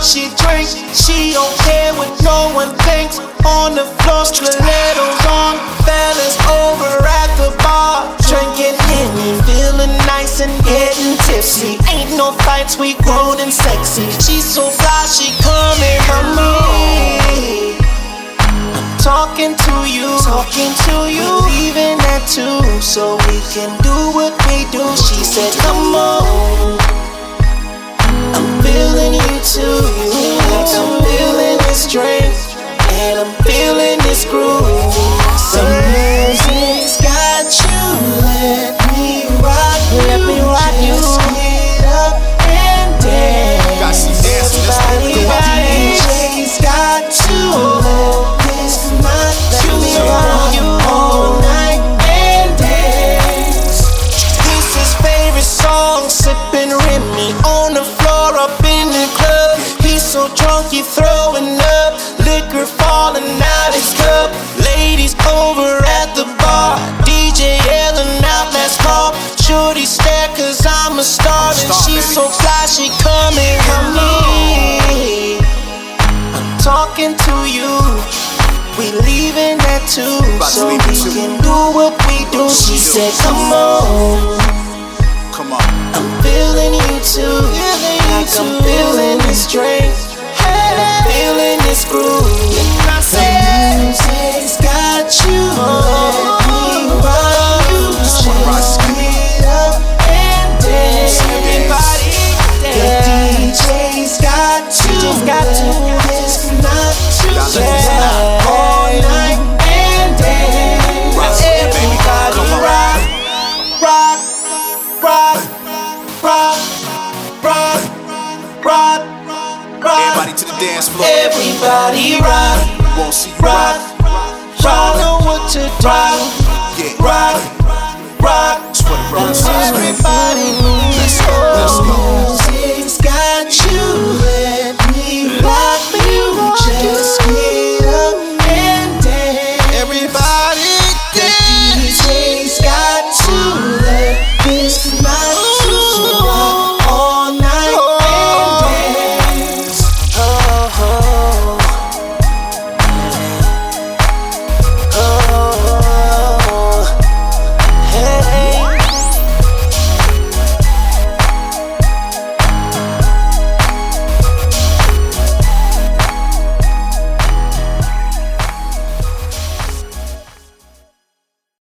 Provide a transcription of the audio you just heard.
she drink. She don't care what no one thinks. On the floor, stilettos on. Fellas over at the bar, drinking Henny, feeling nice and getting tipsy. Ain't no fights, we grown and sexy. She's so fly, she coming for me. Talking to you, leaving at 2, so we can do what we do. She said, come on, I'm feeling you too. Like I'm feeling this drink, and I'm feeling this groove. Some music's got you, let me rock you. Get up and dance. Got some dancing, DJ's got you, let this night rock you all night and dance. This is favorite song, sipping Remy on the floor up in the club. He's so drunk he throwing up, liquor falling out his cup. Ladies over at the bar, DJ yelling out, let's call. Shorty stare cause I'm a star, and she's so fly, she coming for me. I'm talking to you, we leaving at 2, so we can do what we do. She said, come on, I'm feeling you too. Like I'm feeling this drink, and I'm feeling this groove. I said, music's got you, let me rock you. Get up and dance. Everybody dance. The DJ's got you, it's not too bad. All night and dance. Everybody rock, rock, rock, rock, rock, rock, rock. Everybody to the dance floor. Everybody rock, Won't see you rock, rock. Know what to do. Yeah. Rock, rock. That's what it runs.